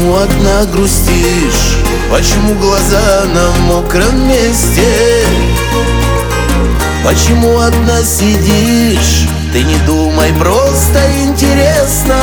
Почему одна грустишь? Почему глаза на мокром месте? Почему одна сидишь? Ты не думай, просто интересно.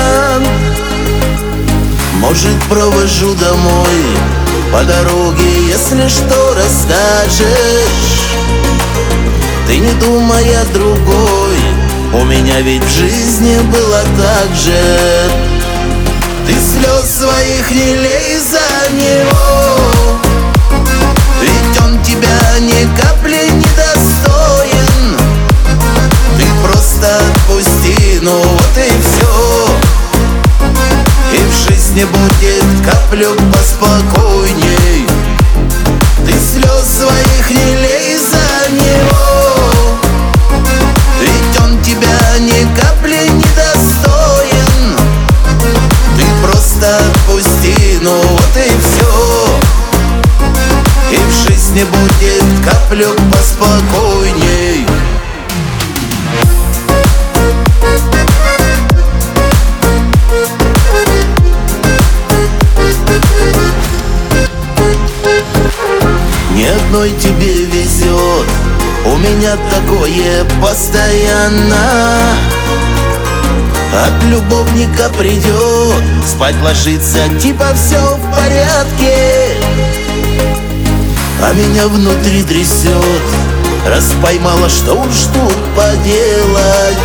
Может, провожу домой по дороге, если что расскажешь. Ты не думай о другой, у меня ведь в жизни было так же. Ты слез своих не лей за него, ведь он тебя ни капли не достоин. Ты просто отпусти, ну вот и все, и в жизни будет каплю поспокойней. Ты слез своих не лей за него, ведь он тебя ни капли не достоин. Ты просто отпусти, ну вот и все, и в жизни будет каплю поспокойней. Ни одной тебе везет, у меня такое постоянно. От любовника придет, спать ложится, типа все в порядке, а меня внутри трясет. Раз поймала, что уж тут поделать.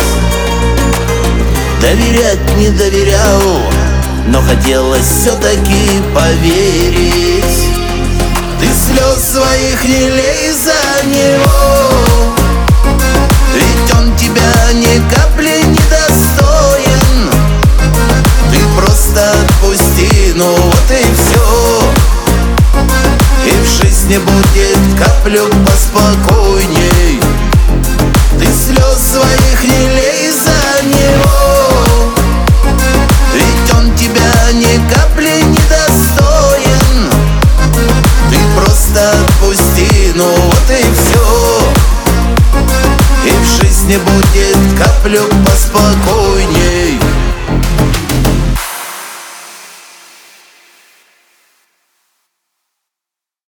Доверять не доверял, но хотелось все-таки поверить. Ты слез своих не лей за него, ведь он тебя ни капли не достоин. Ты просто отпусти, ну вот и все, и в жизни будет каплю поспокойней. Ты слез своих не лей за него, ведь он тебя ни капли не достоин. Ты просто отпусти, ну вот и все, и в жизни будет каплю поспокойней.